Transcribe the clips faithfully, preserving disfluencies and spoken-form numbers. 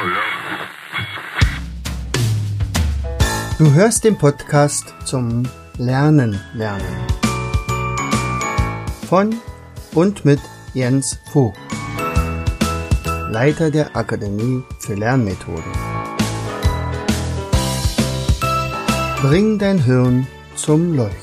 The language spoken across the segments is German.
Du hörst den Podcast zum Lernen lernen von und mit Jens Vogt, Leiter der Akademie für Lernmethoden. Bring dein Hirn zum Leuchten.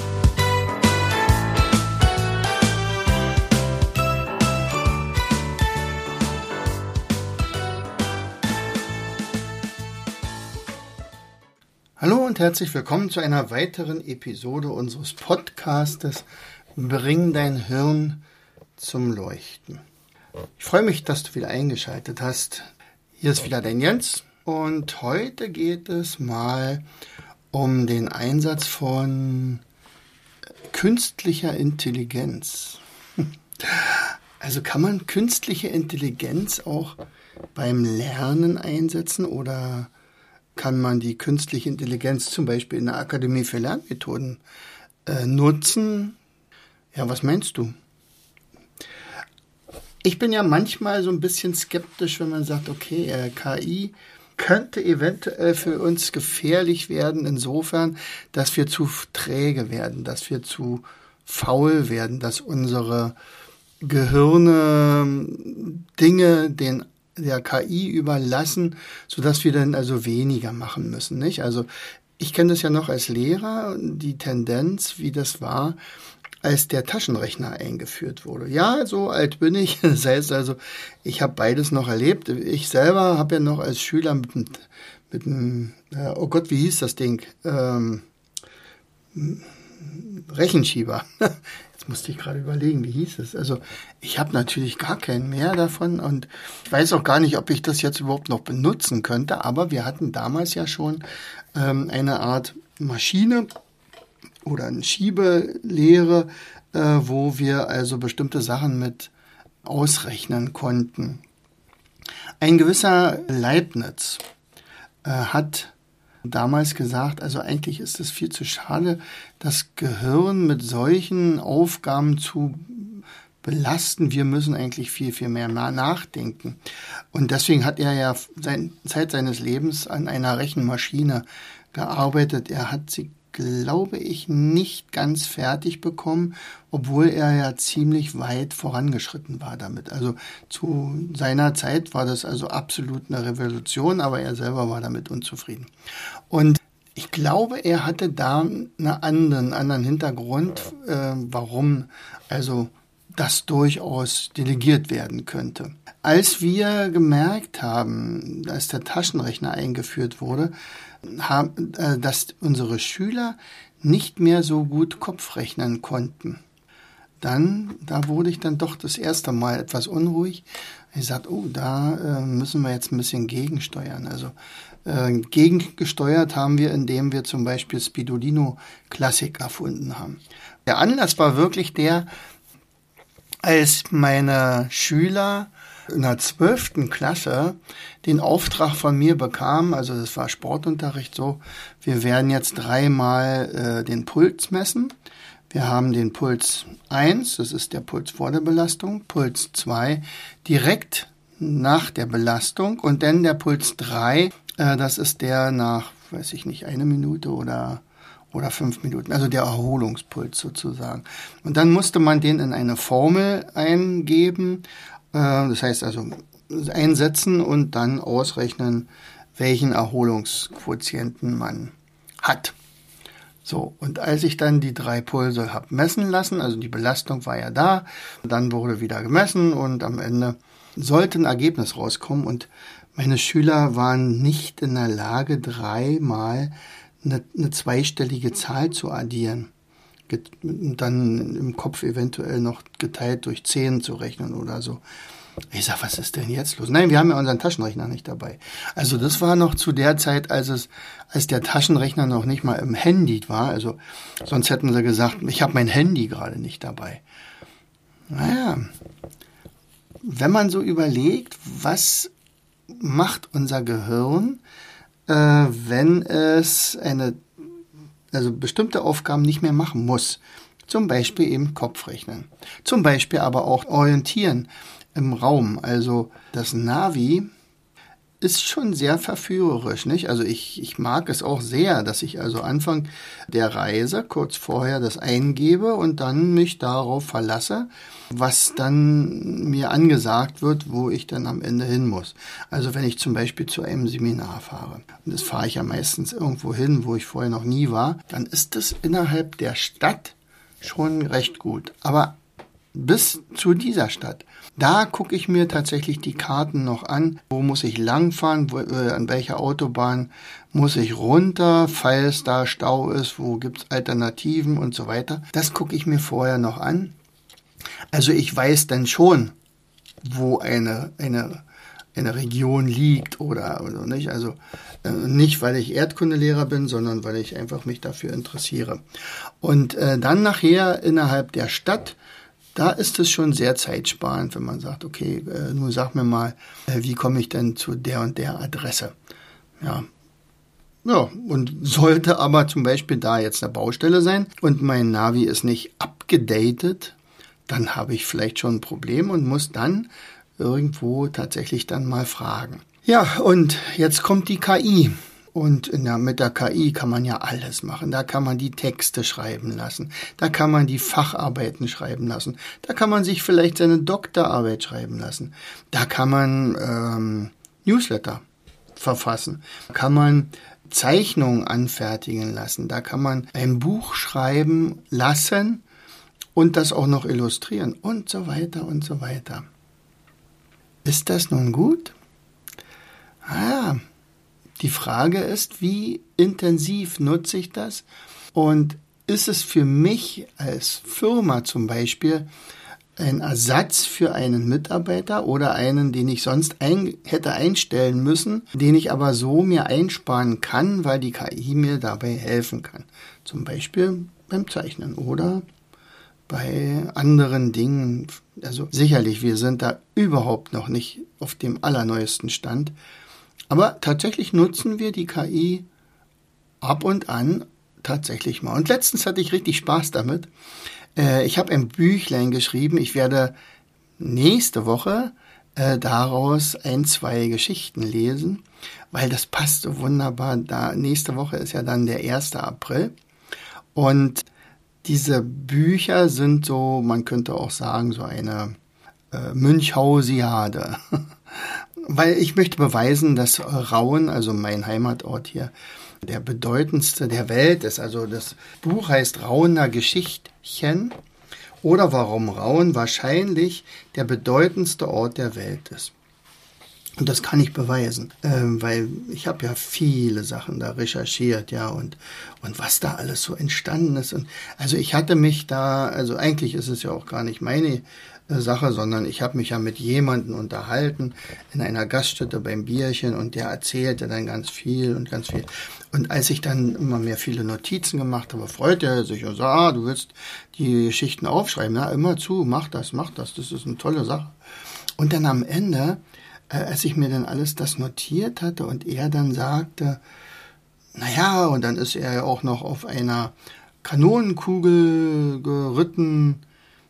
Hallo und herzlich willkommen zu einer weiteren Episode unseres Podcastes Bring dein Hirn zum Leuchten. Ich freue mich, dass du wieder eingeschaltet hast. Hier ist wieder dein Jens und heute geht es mal um den Einsatz von künstlicher Intelligenz. Also kann man künstliche Intelligenz auch beim Lernen einsetzen oder kann man die künstliche Intelligenz zum Beispiel in der Akademie für Lernmethoden äh, nutzen? Ja, was meinst du? Ich bin ja manchmal so ein bisschen skeptisch, wenn man sagt, okay, äh, K I könnte eventuell für uns gefährlich werden, insofern, dass wir zu träge werden, dass wir zu faul werden, dass unsere Gehirne Dinge den der K I überlassen, sodass wir dann also weniger machen müssen, nicht? Also ich kenne das ja noch als Lehrer, die Tendenz, wie das war, als der Taschenrechner eingeführt wurde. Ja, so alt bin ich, das heißt also, ich habe beides noch erlebt. Ich selber habe ja noch als Schüler mit einem, mit einem äh, oh Gott, wie hieß das Ding? Ähm, Rechenschieber. Jetzt musste ich gerade überlegen, wie hieß es. Also ich habe natürlich gar keinen mehr davon und ich weiß auch gar nicht, ob ich das jetzt überhaupt noch benutzen könnte, aber wir hatten damals ja schon ähm, eine Art Maschine oder eine Schiebelehre, äh, wo wir also bestimmte Sachen mit ausrechnen konnten. Ein gewisser Leibniz äh, hat damals gesagt, also eigentlich ist es viel zu schade, das Gehirn mit solchen Aufgaben zu belasten. Wir müssen eigentlich viel, viel mehr nachdenken. Und deswegen hat er ja sein, Zeit seines Lebens an einer Rechenmaschine gearbeitet. Er hat sie, glaube ich, nicht ganz fertig bekommen, obwohl er ja ziemlich weit vorangeschritten war damit. Also zu seiner Zeit war das also absolut eine Revolution, aber er selber war damit unzufrieden. Und ich glaube, er hatte da einen anderen, anderen Hintergrund, äh, warum also das durchaus delegiert werden könnte. Als wir gemerkt haben, als der Taschenrechner eingeführt wurde, haben, äh, dass unsere Schüler nicht mehr so gut Kopf rechnen konnten, dann, da wurde ich dann doch das erste Mal etwas unruhig. Ich sagte, oh, da äh, müssen wir jetzt ein bisschen gegensteuern. Also äh, gegengesteuert haben wir, indem wir zum Beispiel Spidolino Classic erfunden haben. Der Anlass war wirklich der, als meine Schüler in der zwölften Klasse den Auftrag von mir bekamen, also das war Sportunterricht so, wir werden jetzt dreimal äh, den Puls messen. Wir haben den Puls eins, das ist der Puls vor der Belastung, Puls zwei direkt nach der Belastung und dann der Puls drei, äh, das ist der nach, weiß ich nicht, eine Minute oder oder fünf Minuten, also der Erholungspuls sozusagen. Und dann musste man den in eine Formel eingeben, äh, das heißt also einsetzen und dann ausrechnen, welchen Erholungsquotienten man hat. So, und als ich dann die drei Pulse habe messen lassen, also die Belastung war ja da, dann wurde wieder gemessen und am Ende sollte ein Ergebnis rauskommen und meine Schüler waren nicht in der Lage, dreimal eine, eine zweistellige Zahl zu addieren. Und dann im Kopf eventuell noch geteilt durch zehn zu rechnen oder so. Ich sag, was ist denn jetzt los? Nein, wir haben ja unseren Taschenrechner nicht dabei. Also das war noch zu der Zeit, als es, als der Taschenrechner noch nicht mal im Handy war. Also sonst hätten sie gesagt, ich habe mein Handy gerade nicht dabei. Naja, wenn man so überlegt, was macht unser Gehirn, äh, wenn es eine, also bestimmte Aufgaben nicht mehr machen muss. Zum Beispiel eben Kopfrechnen. Zum Beispiel aber auch orientieren im Raum. Also das Navi ist schon sehr verführerisch, nicht? Also ich, ich mag es auch sehr, dass ich also Anfang der Reise kurz vorher das eingebe und dann mich darauf verlasse, was dann mir angesagt wird, wo ich dann am Ende hin muss. Also wenn ich zum Beispiel zu einem Seminar fahre, und das fahre ich ja meistens irgendwo hin, wo ich vorher noch nie war, dann ist das innerhalb der Stadt schon recht gut. Aber bis zu dieser Stadt, da gucke ich mir tatsächlich die Karten noch an. Wo muss ich langfahren? Wo, äh, an welcher Autobahn muss ich runter, falls da Stau ist? Wo gibt's Alternativen und so weiter? Das gucke ich mir vorher noch an. Also ich weiß dann schon, wo eine eine eine Region liegt oder oder nicht. Also äh, nicht, weil ich Erdkundelehrer bin, sondern weil ich einfach mich dafür interessiere. Und äh, dann nachher innerhalb der Stadt, da ist es schon sehr zeitsparend, wenn man sagt, okay, äh, nun sag mir mal, äh, wie komme ich denn zu der und der Adresse? Ja. Ja, und sollte aber zum Beispiel da jetzt eine Baustelle sein und mein Navi ist nicht abgedatet, dann habe ich vielleicht schon ein Problem und muss dann irgendwo tatsächlich dann mal fragen. Ja, und jetzt kommt die K I. Und in der, mit der K I kann man ja alles machen. Da kann man die Texte schreiben lassen. Da kann man die Facharbeiten schreiben lassen. Da kann man sich vielleicht seine Doktorarbeit schreiben lassen. Da kann man ähm, Newsletter verfassen. Da kann man Zeichnungen anfertigen lassen. Da kann man ein Buch schreiben lassen und das auch noch illustrieren und so weiter und so weiter. Ist das nun gut? Ah, die Frage ist, wie intensiv nutze ich das? Und ist es für mich als Firma zum Beispiel ein Ersatz für einen Mitarbeiter oder einen, den ich sonst ein, hätte einstellen müssen, den ich aber so mir einsparen kann, weil die K I mir dabei helfen kann? Zum Beispiel beim Zeichnen oder bei anderen Dingen. Also sicherlich, wir sind da überhaupt noch nicht auf dem allerneuesten Stand. Aber tatsächlich nutzen wir die K I ab und an tatsächlich mal. Und letztens hatte ich richtig Spaß damit. Äh, ich habe ein Büchlein geschrieben. Ich werde nächste Woche äh, daraus ein, zwei Geschichten lesen, weil das passt so wunderbar. Da nächste Woche ist ja dann der erste April. Und diese Bücher sind so, man könnte auch sagen, so eine äh, Münchhausiade. Weil ich möchte beweisen, dass Rauen, also mein Heimatort hier, der bedeutendste der Welt ist. Also das Buch heißt Rauener Geschichtchen oder warum Rauen wahrscheinlich der bedeutendste Ort der Welt ist. Und das kann ich beweisen, ähm, weil ich habe ja viele Sachen da recherchiert, ja, und und was da alles so entstanden ist. Und also ich hatte mich da, also eigentlich ist es ja auch gar nicht meine äh, Sache, sondern ich habe mich ja mit jemandem unterhalten in einer Gaststätte beim Bierchen und der erzählte dann ganz viel und ganz viel. Und als ich dann immer mehr viele Notizen gemacht habe, freute er sich und sagte, ah, du willst die Geschichten aufschreiben, ja, immer zu, mach das, mach das, das ist eine tolle Sache. Und dann am Ende, als ich mir dann alles das notiert hatte und er dann sagte, naja, und dann ist er ja auch noch auf einer Kanonenkugel geritten,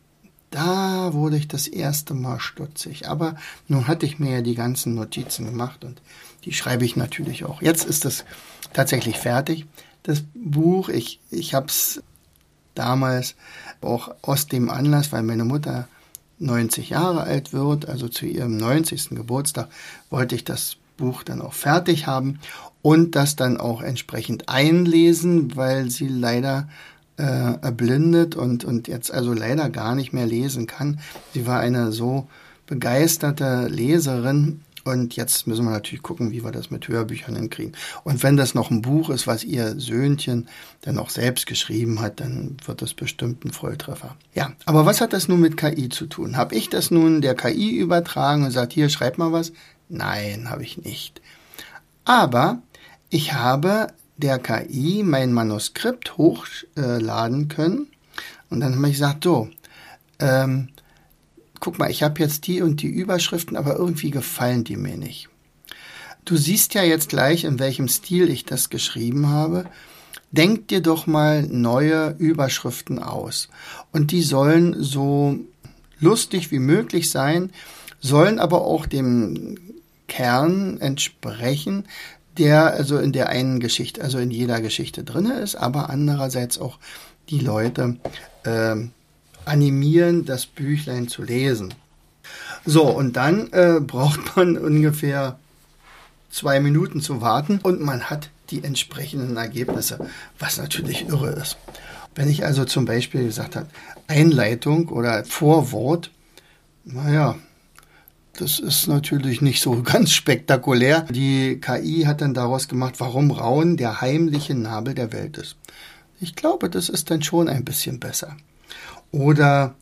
da wurde ich das erste Mal stutzig. Aber nun hatte ich mir ja die ganzen Notizen gemacht und die schreibe ich natürlich auch. Jetzt ist das tatsächlich fertig, das Buch. Ich, ich habe es damals auch aus dem Anlass, weil meine Mutter neunzig Jahre alt wird, also zu ihrem neunzigsten Geburtstag, wollte ich das Buch dann auch fertig haben und das dann auch entsprechend einlesen, weil sie leider äh, erblindet und, und jetzt also leider gar nicht mehr lesen kann. Sie war eine so begeisterte Leserin und jetzt müssen wir natürlich gucken, wie wir das mit Hörbüchern hinkriegen. Und wenn das noch ein Buch ist, was ihr Söhnchen dann auch selbst geschrieben hat, dann wird das bestimmt ein Volltreffer. Ja, aber was hat das nun mit K I zu tun? Habe ich das nun der K I übertragen und gesagt, hier, schreib mal was? Nein, habe ich nicht. Aber ich habe der K I mein Manuskript hochladen können und dann habe ich gesagt, so, ähm, guck mal, ich habe jetzt die und die Überschriften, aber irgendwie gefallen die mir nicht. Du siehst ja jetzt gleich, in welchem Stil ich das geschrieben habe. Denk dir doch mal neue Überschriften aus. Und die sollen so lustig wie möglich sein, sollen aber auch dem Kern entsprechen, der also in der einen Geschichte, also in jeder Geschichte drinne ist, aber andererseits auch die Leute äh, animieren, das Büchlein zu lesen. So, und dann äh, braucht man ungefähr zwei Minuten zu warten und man hat die entsprechenden Ergebnisse, was natürlich irre ist. Wenn ich also zum Beispiel gesagt habe, Einleitung oder Vorwort, naja, das ist natürlich nicht so ganz spektakulär. Die K I hat dann daraus gemacht, warum Rauen der heimliche Nabel der Welt ist. Ich glaube, das ist dann schon ein bisschen besser. Oder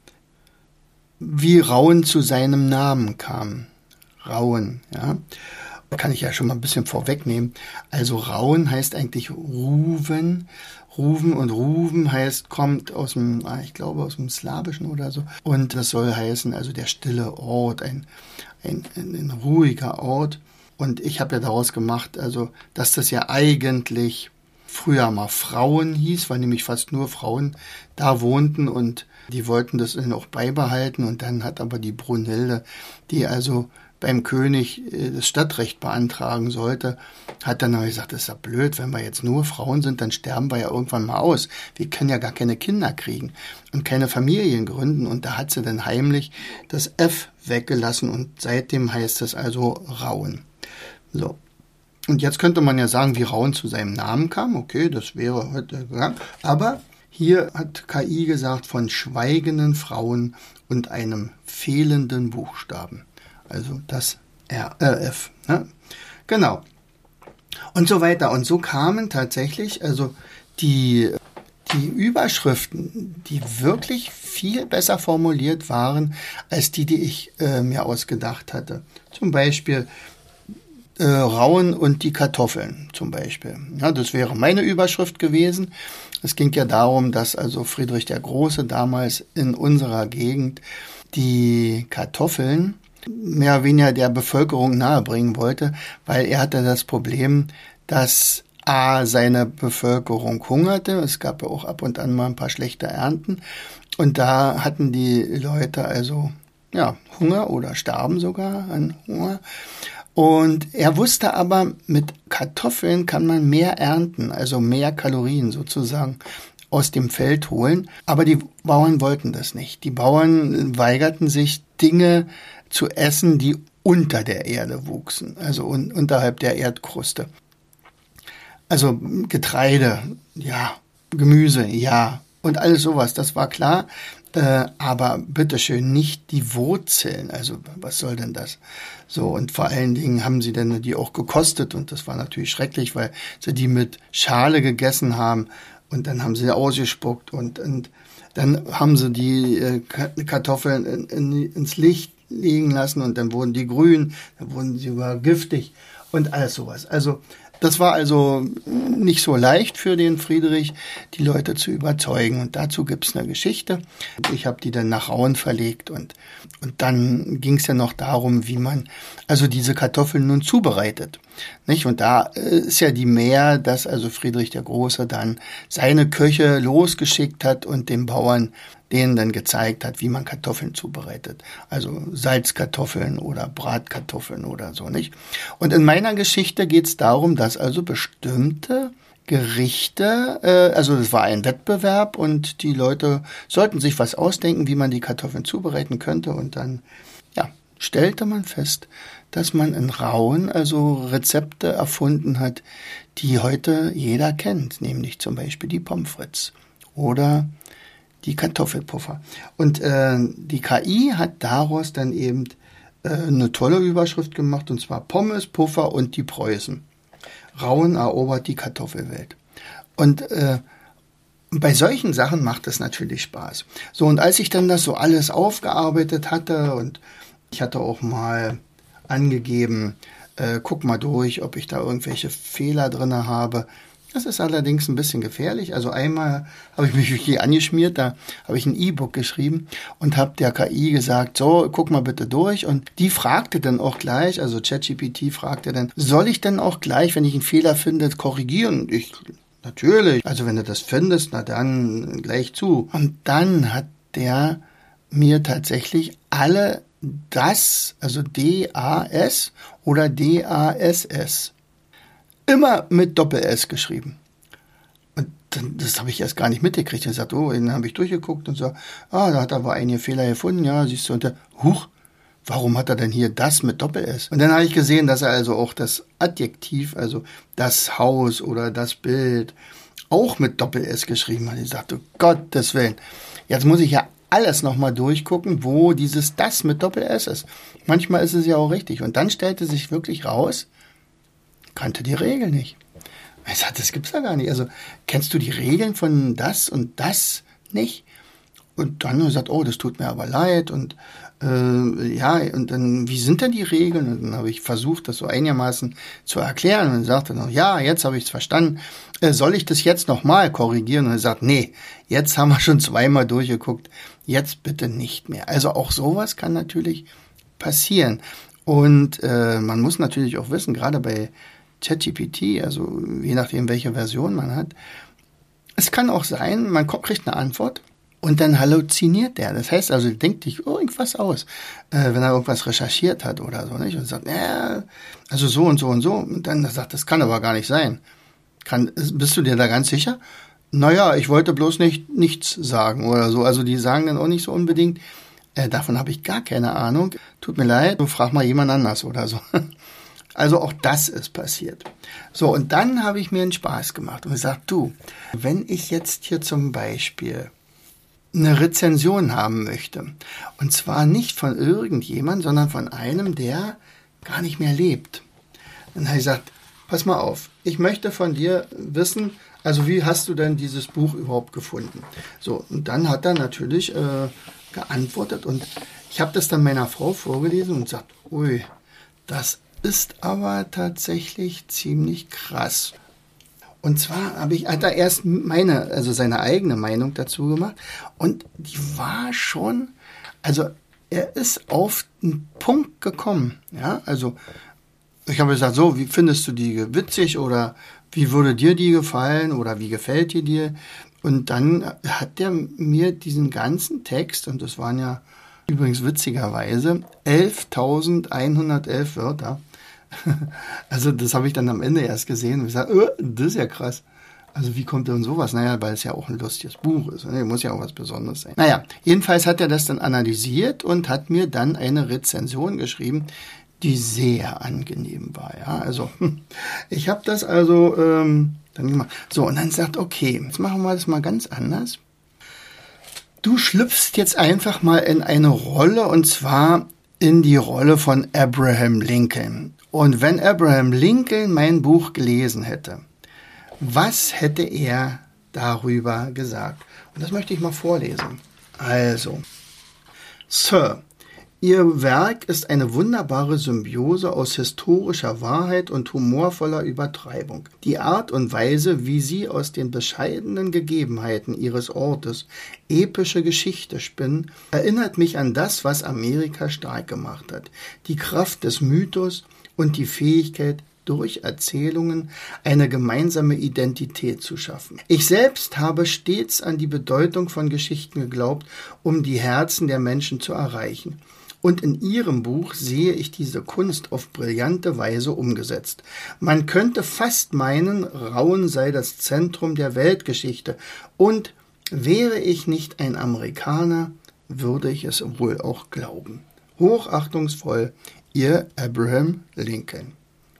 wie Rauen zu seinem Namen kam. Rauen, ja. Kann ich ja schon mal ein bisschen vorwegnehmen. Also Rauen heißt eigentlich Ruven. Ruven und Ruven heißt, kommt aus dem, ich glaube, aus dem Slawischen oder so. Und das soll heißen, also der stille Ort, ein, ein, ein, ein ruhiger Ort. Und ich habe ja daraus gemacht, also, dass das ja eigentlich früher mal Frauen hieß, weil nämlich fast nur Frauen da wohnten und die wollten das dann auch beibehalten. Und dann hat aber die Brunhilde, die also beim König das Stadtrecht beantragen sollte, hat dann gesagt, das ist ja blöd, wenn wir jetzt nur Frauen sind, dann sterben wir ja irgendwann mal aus. Wir können ja gar keine Kinder kriegen und keine Familien gründen. Und da hat sie dann heimlich das F weggelassen und seitdem heißt es also Rauen. So. Und jetzt könnte man ja sagen, wie Rauen zu seinem Namen kam. Okay, das wäre heute gegangen. Aber hier hat K I gesagt, von schweigenden Frauen und einem fehlenden Buchstaben. Also das R, äh, F. Ne? Genau. Und so weiter. Und so kamen tatsächlich also die, die Überschriften, die wirklich viel besser formuliert waren, als die, die ich äh, mir ausgedacht hatte. Zum Beispiel äh, Rauen und die Kartoffeln zum Beispiel. Ja, das wäre meine Überschrift gewesen. Es ging ja darum, dass also Friedrich der Große damals in unserer Gegend die Kartoffeln mehr oder weniger der Bevölkerung nahebringen wollte, weil er hatte das Problem, dass a. seine Bevölkerung hungerte, es gab ja auch ab und an mal ein paar schlechte Ernten und da hatten die Leute also ja Hunger oder starben sogar an Hunger. Und er wusste aber, mit Kartoffeln kann man mehr ernten, also mehr Kalorien sozusagen aus dem Feld holen. Aber die Bauern wollten das nicht. Die Bauern weigerten sich, Dinge zu essen, die unter der Erde wuchsen, also un- unterhalb der Erdkruste. Also Getreide, ja, Gemüse, ja, und alles sowas, das war klar. Äh, aber bitteschön nicht die Wurzeln, also was soll denn das? So, und vor allen Dingen haben sie dann die auch gekostet und das war natürlich schrecklich, weil sie die mit Schale gegessen haben und dann haben sie ausgespuckt und, und dann haben sie die äh, Kartoffeln in, in, ins Licht liegen lassen und dann wurden die grün, dann wurden sie sogar giftig und alles sowas. Also das war also nicht so leicht für den Friedrich, die Leute zu überzeugen. Und dazu gibt's eine Geschichte. Ich habe die dann nach Rauen verlegt und, und dann ging's ja noch darum, wie man also diese Kartoffeln nun zubereitet. Nicht? Und da ist ja die Mär, dass also Friedrich der Große dann seine Köche losgeschickt hat und den Bauern denen dann gezeigt hat, wie man Kartoffeln zubereitet. Also Salzkartoffeln oder Bratkartoffeln oder so, nicht? Und in meiner Geschichte geht es darum, dass also bestimmte Gerichte, äh, also das war ein Wettbewerb und die Leute sollten sich was ausdenken, wie man die Kartoffeln zubereiten könnte und dann, ja, stellte man fest, dass man in Rauen also Rezepte erfunden hat, die heute jeder kennt, nämlich zum Beispiel die Pommes frites oder die Kartoffelpuffer. Und äh, die K I hat daraus dann eben äh, eine tolle Überschrift gemacht, und zwar Pommes, Puffer und die Preußen. Rauen erobert die Kartoffelwelt. Und äh, bei solchen Sachen macht es natürlich Spaß. So, und als ich dann das so alles aufgearbeitet hatte und ich hatte auch mal angegeben, äh, guck mal durch, ob ich da irgendwelche Fehler drin habe. Das ist allerdings ein bisschen gefährlich. Also einmal habe ich mich wirklich angeschmiert, da habe ich ein E-Book geschrieben und habe der K I gesagt, so, guck mal bitte durch. Und die fragte dann auch gleich, also ChatGPT fragte dann, soll ich denn auch gleich, wenn ich einen Fehler finde, korrigieren? Und ich, natürlich. Also wenn du das findest, na dann gleich zu. Und dann hat der mir tatsächlich alle das, also D A S oder D A S S, immer mit Doppel-S geschrieben. Und dann, das habe ich erst gar nicht mitgekriegt. Ich sagte, oh, dann habe ich durchgeguckt und so, ah, da hat er aber einige Fehler gefunden, ja, siehst du, und der, huch, warum hat er denn hier das mit Doppel-S? Und dann habe ich gesehen, dass er also auch das Adjektiv, also das Haus oder das Bild, auch mit Doppel-S geschrieben hat. Ich sagte, Gottes Willen, jetzt muss ich ja alles nochmal durchgucken, wo dieses das mit Doppel-S ist. Manchmal ist es ja auch richtig. Und dann stellte sich wirklich raus, kannte die Regel nicht. Ich sagte, das gibt's ja gar nicht. Also, kennst du die Regeln von das und das nicht? Und dann hat er gesagt, oh, das tut mir aber leid. Und äh, ja, und dann, wie sind denn die Regeln? Und dann habe ich versucht, das so einigermaßen zu erklären. Und dann sagte er noch, ja, jetzt habe ich es verstanden. Äh, soll ich das jetzt nochmal korrigieren? Und er sagt, nee, jetzt haben wir schon zweimal durchgeguckt. Jetzt bitte nicht mehr. Also auch sowas kann natürlich passieren. Und äh, man muss natürlich auch wissen, gerade bei ChatGPT, also je nachdem, welche Version man hat, es kann auch sein, man kriegt eine Antwort und dann halluziniert der. Das heißt also, denkt sich irgendwas aus, äh, wenn er irgendwas recherchiert hat oder so, nicht? Und sagt, ja, also so und so und so. Und dann sagt, das kann aber gar nicht sein. Kann, bist du dir da ganz sicher? Naja, ich wollte bloß nicht nichts sagen oder so. Also die sagen dann auch nicht so unbedingt, äh, davon habe ich gar keine Ahnung. Tut mir leid, du frag mal jemand anders oder so. Also auch das ist passiert. So, und dann habe ich mir einen Spaß gemacht und gesagt, du, wenn ich jetzt hier zum Beispiel eine Rezension haben möchte, und zwar nicht von irgendjemandem, sondern von einem, der gar nicht mehr lebt, dann habe ich gesagt, pass mal auf, ich möchte von dir wissen, also wie hast du denn dieses Buch überhaupt gefunden? So, und dann hat er natürlich äh, geantwortet und ich habe das dann meiner Frau vorgelesen und gesagt, ui, das ist aber tatsächlich ziemlich krass. Und zwar habe ich, hat er erst meine, also seine eigene Meinung dazu gemacht und die war schon, also er ist auf den Punkt gekommen, ja, also ich habe gesagt, so, wie findest du die witzig oder wie würde dir die gefallen oder wie gefällt die dir? Und dann hat der mir diesen ganzen Text, und das waren ja übrigens witzigerweise elftausendeinhundertelf Wörter, also das habe ich dann am Ende erst gesehen und gesagt, oh, das ist ja krass. Also wie kommt denn sowas? Naja, weil es ja auch ein lustiges Buch ist. Ne? Muss ja auch was Besonderes sein. Naja, jedenfalls hat er das dann analysiert und hat mir dann eine Rezension geschrieben, die sehr angenehm war. Ja, also ich habe das also ähm, dann gemacht. So, und dann sagt, okay, jetzt machen wir das mal ganz anders. Du schlüpfst jetzt einfach mal in eine Rolle und zwar in die Rolle von Abraham Lincoln. Und wenn Abraham Lincoln mein Buch gelesen hätte, was hätte er darüber gesagt? Und das möchte ich mal vorlesen. Also, Sir, Ihr Werk ist eine wunderbare Symbiose aus historischer Wahrheit und humorvoller Übertreibung. Die Art und Weise, wie Sie aus den bescheidenen Gegebenheiten Ihres Ortes epische Geschichte spinnen, erinnert mich an das, was Amerika stark gemacht hat. Die Kraft des Mythos und die Fähigkeit, durch Erzählungen eine gemeinsame Identität zu schaffen. Ich selbst habe stets an die Bedeutung von Geschichten geglaubt, um die Herzen der Menschen zu erreichen. Und in Ihrem Buch sehe ich diese Kunst auf brillante Weise umgesetzt. Man könnte fast meinen, Rauen sei das Zentrum der Weltgeschichte. Und wäre ich nicht ein Amerikaner, würde ich es wohl auch glauben. Hochachtungsvoll, Ihr Abraham Lincoln.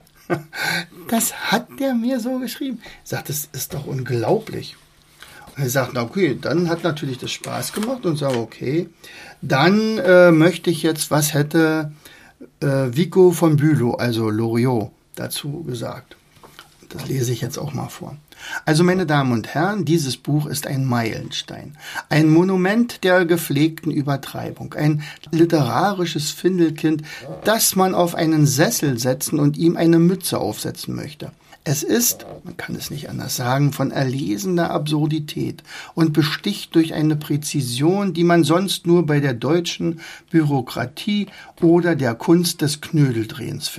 Das hat der mir so geschrieben. Ich sagte, das ist doch unglaublich. Und er sagt, na okay, dann hat natürlich das Spaß gemacht und sage, okay, dann äh, möchte ich jetzt, was hätte äh, Vico von Bülow, also Loriot, dazu gesagt. Das lese ich jetzt auch mal vor. Also, meine Damen und Herren, dieses Buch ist ein Meilenstein, ein Monument der gepflegten Übertreibung, ein literarisches Findelkind, das man auf einen Sessel setzen und ihm eine Mütze aufsetzen möchte. Es ist, man kann es nicht anders sagen, von erlesener Absurdität und besticht durch eine Präzision, die man sonst nur bei der deutschen Bürokratie oder der Kunst des Knödeldrehens findet.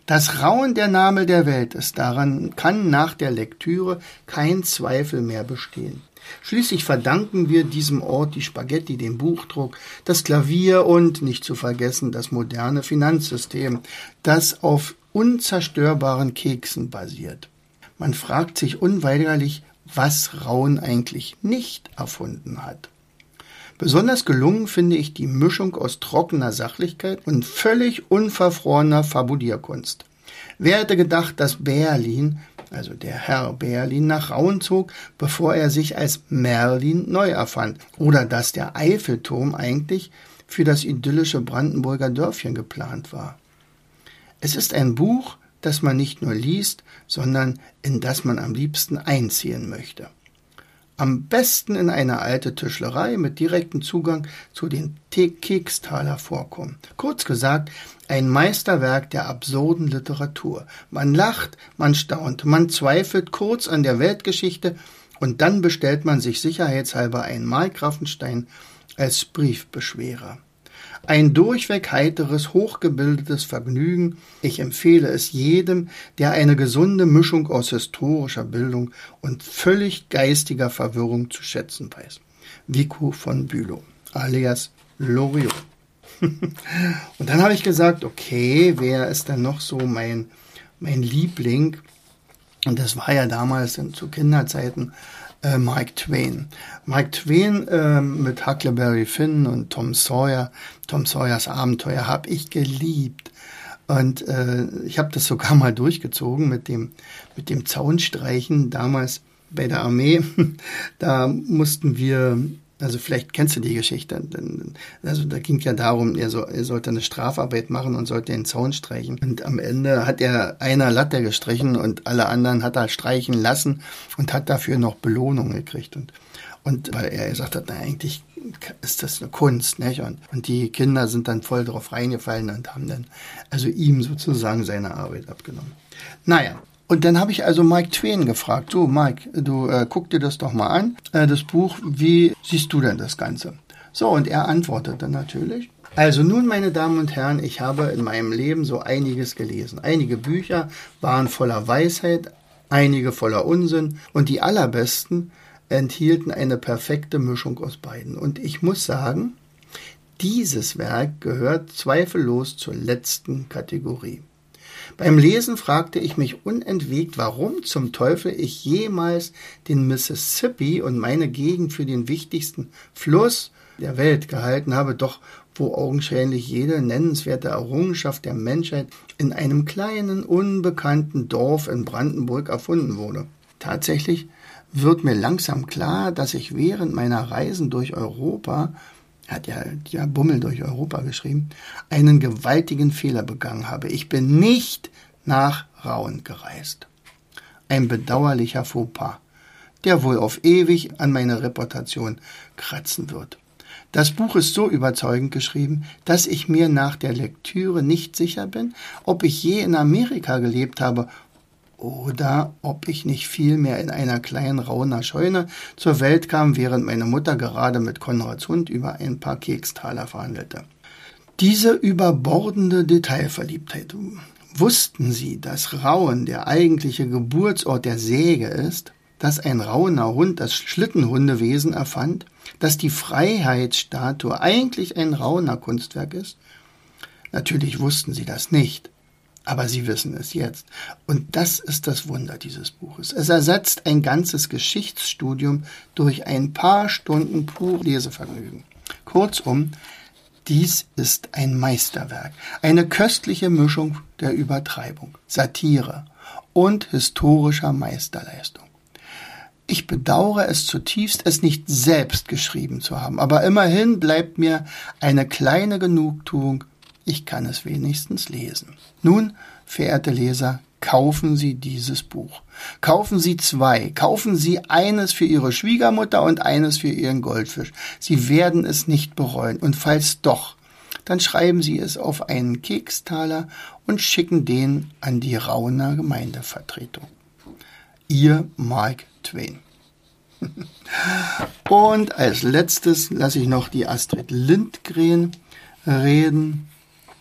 Das Rauen der Nabel der Welt ist, daran kann nach der Lektüre kein Zweifel mehr bestehen. Schließlich verdanken wir diesem Ort die Spaghetti, den Buchdruck, das Klavier und, nicht zu vergessen, das moderne Finanzsystem, das auf unzerstörbaren Keksen basiert. Man fragt sich unweigerlich, was Rauen eigentlich nicht erfunden hat. Besonders gelungen finde ich die Mischung aus trockener Sachlichkeit und völlig unverfrorener Fabulierkunst. Wer hätte gedacht, dass Berlin, also der Herr Berlin, nach Rauen zog, bevor er sich als Merlin neu erfand? Oder dass der Eiffelturm eigentlich für das idyllische Brandenburger Dörfchen geplant war? Es ist ein Buch, das man nicht nur liest, sondern in das man am liebsten einziehen möchte. Am besten in eine alte Tischlerei mit direktem Zugang zu den Kekstaler Vorkommen. Kurz gesagt, ein Meisterwerk der absurden Literatur. Man lacht, man staunt, man zweifelt kurz an der Weltgeschichte und dann bestellt man sich sicherheitshalber einen Malgrafenstein als Briefbeschwerer. Ein durchweg heiteres, hochgebildetes Vergnügen. Ich empfehle es jedem, der eine gesunde Mischung aus historischer Bildung und völlig geistiger Verwirrung zu schätzen weiß. Vico von Bülow, alias Loriot. Und dann habe ich gesagt, okay, wer ist denn noch so mein, mein Liebling? Und das war ja damals in, zu Kinderzeiten äh, Mark Twain. Mark Twain äh, mit Huckleberry Finn und Tom Sawyer. Tom Sawyers Abenteuer habe ich geliebt. Und äh, ich habe das sogar mal durchgezogen mit dem, mit dem Zaunstreichen damals bei der Armee. Da mussten wir, also vielleicht kennst du die Geschichte, also da ging ja darum, er, so, er sollte eine Strafarbeit machen und sollte den Zaun streichen. Und am Ende hat er einer Latte gestrichen und alle anderen hat er streichen lassen und hat dafür noch Belohnung gekriegt. Und, und weil er gesagt hat, na eigentlich ist das eine Kunst, nicht? Und, und die Kinder sind dann voll drauf reingefallen und haben dann also ihm sozusagen seine Arbeit abgenommen. Naja. Und dann habe ich also Mark Twain gefragt, so Mike, du äh, guck dir das doch mal an, äh, das Buch, wie siehst du denn das Ganze? So, und er antwortete natürlich. Also nun, meine Damen und Herren, ich habe in meinem Leben so einiges gelesen. Einige Bücher waren voller Weisheit, einige voller Unsinn und die allerbesten enthielten eine perfekte Mischung aus beiden. Und ich muss sagen, dieses Werk gehört zweifellos zur letzten Kategorie. Beim Lesen fragte ich mich unentwegt, warum zum Teufel ich jemals den Mississippi und meine Gegend für den wichtigsten Fluss der Welt gehalten habe, doch wo augenscheinlich jede nennenswerte Errungenschaft der Menschheit in einem kleinen, unbekannten Dorf in Brandenburg erfunden wurde. Tatsächlich wird mir langsam klar, dass ich während meiner Reisen durch Europa, er hat ja, ja Bummel durch Europa geschrieben, einen gewaltigen Fehler begangen habe. Ich bin nicht nach Rauen gereist. Ein bedauerlicher Fauxpas, der wohl auf ewig an meine Reputation kratzen wird. Das Buch ist so überzeugend geschrieben, dass ich mir nach der Lektüre nicht sicher bin, ob ich je in Amerika gelebt habe oder ob ich nicht vielmehr in einer kleinen Rauner Scheune zur Welt kam, während meine Mutter gerade mit Konrads Hund über ein paar Kekstaler verhandelte. Diese überbordende Detailverliebtheit. Wussten Sie, dass Rauen der eigentliche Geburtsort der Säge ist? Dass ein Rauner Hund das Schlittenhundewesen erfand? Dass die Freiheitsstatue eigentlich ein Rauner Kunstwerk ist? Natürlich wussten Sie das nicht. Aber Sie wissen es jetzt. Und das ist das Wunder dieses Buches. Es ersetzt ein ganzes Geschichtsstudium durch ein paar Stunden pur Lesevergnügen. Kurzum, dies ist ein Meisterwerk. Eine köstliche Mischung der Übertreibung, Satire und historischer Meisterleistung. Ich bedauere es zutiefst, es nicht selbst geschrieben zu haben. Aber immerhin bleibt mir eine kleine Genugtuung. Ich kann es wenigstens lesen. Nun, verehrte Leser, kaufen Sie dieses Buch. Kaufen Sie zwei. Kaufen Sie eines für Ihre Schwiegermutter und eines für Ihren Goldfisch. Sie werden es nicht bereuen. Und falls doch, dann schreiben Sie es auf einen Kekstaler und schicken den an die Rauner Gemeindevertretung. Ihr Mark Twain. Und als letztes lasse ich noch die Astrid Lindgren reden.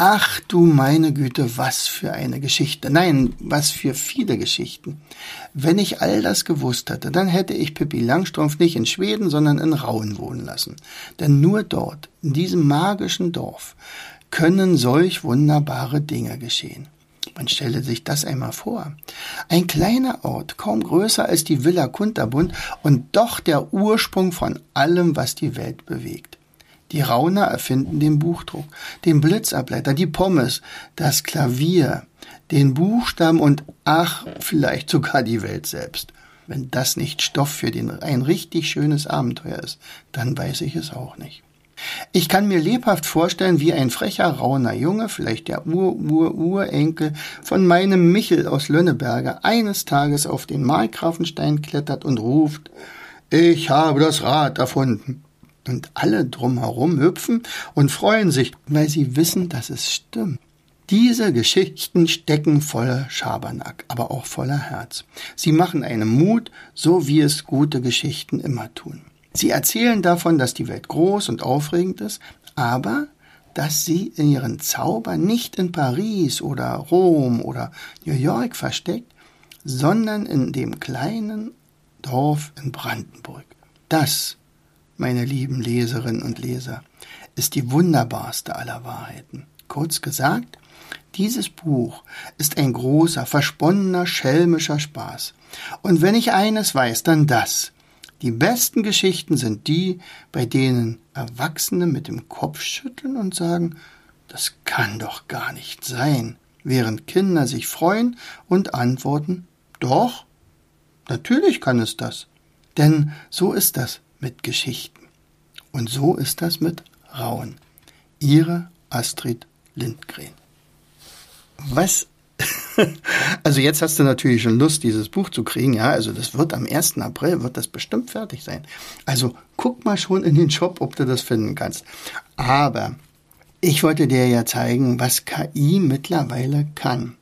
Ach du meine Güte, was für eine Geschichte. Nein, was für viele Geschichten. Wenn ich all das gewusst hätte, dann hätte ich Pippi Langstrumpf nicht in Schweden, sondern in Rauen wohnen lassen. Denn nur dort, in diesem magischen Dorf, können solch wunderbare Dinge geschehen. Man stelle sich das einmal vor. Ein kleiner Ort, kaum größer als die Villa Kunterbund und doch der Ursprung von allem, was die Welt bewegt. Die Rauner erfinden den Buchdruck, den Blitzableiter, die Pommes, das Klavier, den Buchstaben und ach, vielleicht sogar die Welt selbst. Wenn das nicht Stoff für den, ein richtig schönes Abenteuer ist, dann weiß ich es auch nicht. Ich kann mir lebhaft vorstellen, wie ein frecher Rauner Junge, vielleicht der Ur-Ur-Urenkel von meinem Michel aus Lönneberger, eines Tages auf den Markgrafenstein klettert und ruft, ich habe das Rad erfunden. Und alle drumherum hüpfen und freuen sich, weil sie wissen, dass es stimmt. Diese Geschichten stecken voller Schabernack, aber auch voller Herz. Sie machen einem Mut, so wie es gute Geschichten immer tun. Sie erzählen davon, dass die Welt groß und aufregend ist, aber dass sie in ihren Zauber nicht in Paris oder Rom oder New York versteckt, sondern in dem kleinen Dorf in Brandenburg. Das, meine lieben Leserinnen und Leser, ist die wunderbarste aller Wahrheiten. Kurz gesagt, dieses Buch ist ein großer, versponnener, schelmischer Spaß. Und wenn ich eines weiß, dann das. Die besten Geschichten sind die, bei denen Erwachsene mit dem Kopf schütteln und sagen, das kann doch gar nicht sein, während Kinder sich freuen und antworten, doch, natürlich kann es das. Denn so ist das mit Geschichten. Und so ist das mit Rauen. Ihre Astrid Lindgren. Was? Also jetzt hast du natürlich schon Lust, dieses Buch zu kriegen. Ja, also das wird am ersten April, wird das bestimmt fertig sein. Also guck mal schon in den Shop, ob du das finden kannst. Aber ich wollte dir ja zeigen, was K I mittlerweile kann.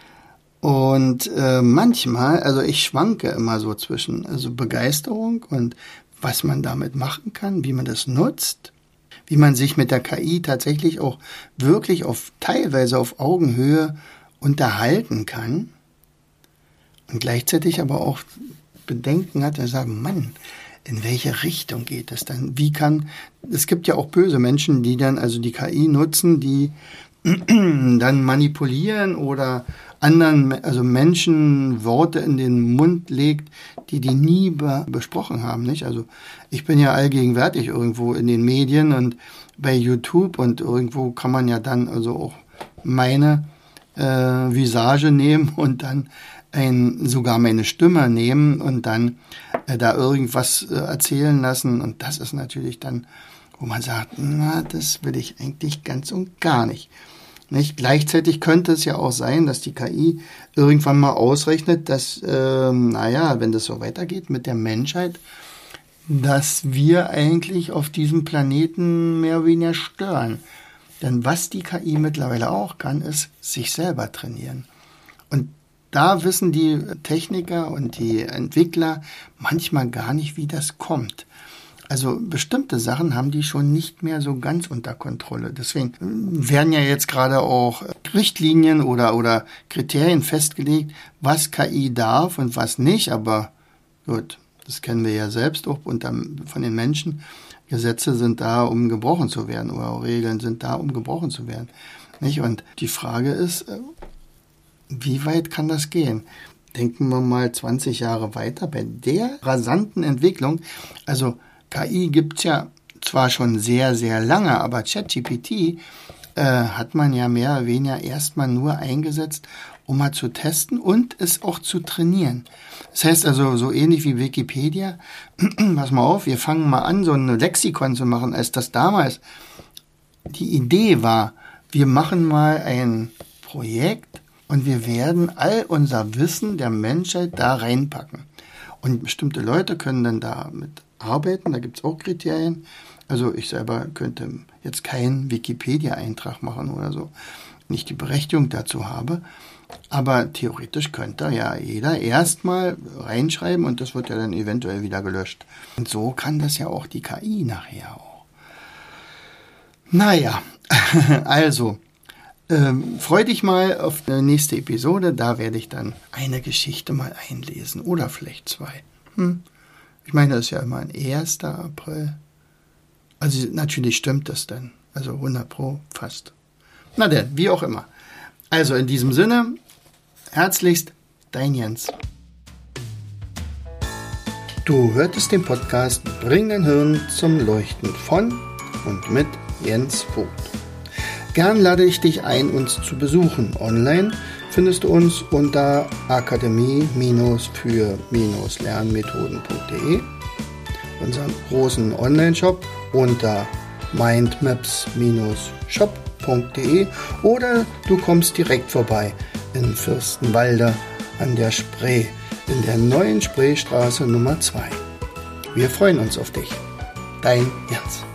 Und äh, manchmal, also ich schwanke immer so zwischen also Begeisterung und was man damit machen kann, wie man das nutzt, wie man sich mit der K I tatsächlich auch wirklich auf teilweise auf Augenhöhe unterhalten kann und gleichzeitig aber auch Bedenken hat, er sagt, Mann, in welche Richtung geht es dann? Wie kann, es gibt ja auch böse Menschen, die dann also die K I nutzen, die dann manipulieren oder anderen, also Menschen Worte in den Mund legt, die die nie be- besprochen haben, nicht? Also ich bin ja allgegenwärtig irgendwo in den Medien und bei YouTube und irgendwo kann man ja dann also auch meine äh, Visage nehmen und dann ein, sogar meine Stimme nehmen und dann äh, da irgendwas äh, erzählen lassen und das ist natürlich dann, wo man sagt, na, das will ich eigentlich ganz und gar nicht. Nicht? Gleichzeitig könnte es ja auch sein, dass die K I irgendwann mal ausrechnet, dass, ähm, naja, wenn das so weitergeht mit der Menschheit, dass wir eigentlich auf diesem Planeten mehr oder weniger stören. Denn was die K I mittlerweile auch kann, ist sich selber trainieren. Und da wissen die Techniker und die Entwickler manchmal gar nicht, wie das kommt. Also bestimmte Sachen haben die schon nicht mehr so ganz unter Kontrolle. Deswegen werden ja jetzt gerade auch Richtlinien oder, oder Kriterien festgelegt, was K I darf und was nicht. Aber gut, das kennen wir ja selbst auch unter, von den Menschen. Gesetze sind da, um gebrochen zu werden oder Regeln sind da, um gebrochen zu werden. Nicht? Und die Frage ist, wie weit kann das gehen? Denken wir mal zwanzig Jahre weiter bei der rasanten Entwicklung. Also K I gibt's ja zwar schon sehr, sehr lange, aber ChatGPT äh, hat man ja mehr oder weniger erstmal nur eingesetzt, um mal zu testen und es auch zu trainieren. Das heißt also, so ähnlich wie Wikipedia, pass mal auf, wir fangen mal an, so ein Lexikon zu machen, als das damals die Idee war, wir machen mal ein Projekt und wir werden all unser Wissen der Menschheit da reinpacken. Und bestimmte Leute können dann damit arbeiten, da gibt's auch Kriterien. Also ich selber könnte jetzt keinen Wikipedia-Eintrag machen oder so, nicht die Berechtigung dazu habe. Aber theoretisch könnte ja jeder erstmal reinschreiben und das wird ja dann eventuell wieder gelöscht. Und so kann das ja auch die K I nachher auch. Naja, also Ähm, freu dich mal auf die nächste Episode. Da werde ich dann eine Geschichte mal einlesen. Oder vielleicht zwei. Hm. Ich meine, das ist ja immer ein erster April. Also natürlich stimmt das dann. Also hundert Pro fast. Na denn, wie auch immer. Also in diesem Sinne, herzlichst, dein Jens. Du hörtest den Podcast Bring dein Hirn zum Leuchten von und mit Jens Vogt. Gern lade ich dich ein, uns zu besuchen. Online findest du uns unter akademie für lernmethoden punkt de, unseren großen Online-Shop unter mindmaps shop punkt de oder du kommst direkt vorbei in Fürstenwalde an der Spree, in der neuen Spreestraße Nummer zwei. Wir freuen uns auf dich. Dein Jens.